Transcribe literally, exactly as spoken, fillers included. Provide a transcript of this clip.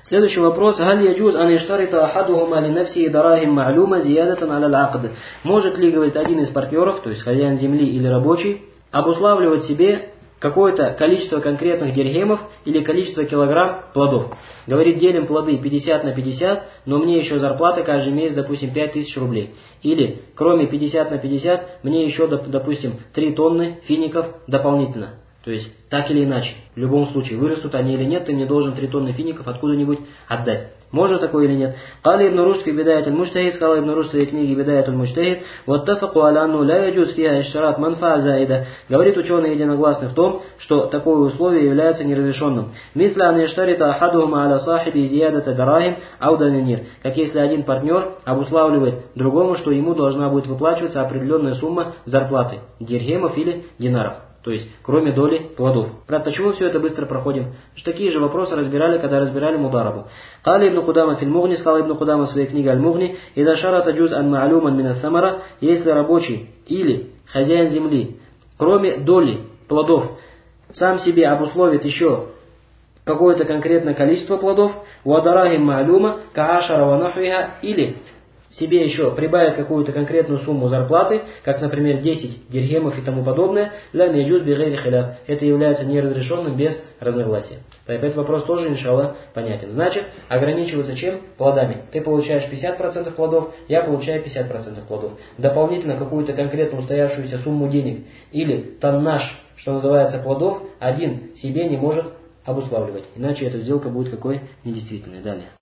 Следующий вопрос. Галь яджуз ан иштарита ахадухума ли нафси дарахим ма'лума зиядатан аля аль-акд. Может ли, говорит, один из партнеров, то есть хозяин земли или рабочий, обуславливать себе какое-то количество конкретных дирхемов или количество килограмм плодов? Говорит, делим плоды пятьдесят на пятьдесят, но мне еще зарплата каждый месяц, допустим, пять тысяч рублей. Или, кроме пятьдесят на пятьдесят, мне еще, допустим, три тонны фиников дополнительно. То есть, так или иначе, в любом случае, вырастут они или нет, ты мне должен три тонны фиников откуда-нибудь отдать. Можно такое или нет? Кали ибн Рушд фи бидаят аль-муджтахид, сказал ибн Рушд в своей книге бидаят аль-муджтахид, ваттафаку аля анну ля яджуз фиха иштарат манфаа заида. Говорит ученые единогласны в том, что такое условие является неразрешенным. Мисля ан иштарита ахадухума аля сахиби зиядата дарахим ауданинир. Как если один партнер обуславливает другому, что ему должна будет выплачиваться определенная сумма зарплаты, дирхемов или динаров. То есть, кроме доли плодов. Брат, почему все это быстро проходим? Что такие же вопросы разбирали, когда разбирали мударабу. Кали ибн Кудама филь Мугни, сказал ибн Кудама в своей книге Аль-Мугни, ида шарата джуз ан ма'луман мина самара, если рабочий или хозяин земли, кроме доли плодов, сам себе обусловит еще какое-то конкретное количество плодов, уадарахим ма'лума, каашара ва нахвиха, или себе еще прибавит какую-то конкретную сумму зарплаты, как, например, десять дирхемов и тому подобное, лям яджуз би гайри хиляф. Это является неразрешенным без разногласия. То опять вопрос тоже, иншаллах, понятен. Значит, ограничиваться чем? Плодами. Ты получаешь пятьдесят процентов плодов, я получаю пятьдесят процентов плодов. Дополнительно какую-то конкретную устоявшуюся сумму денег или тоннаж, что называется, плодов, один себе не может обуславливать. Иначе эта сделка будет какой? Недействительной. Далее.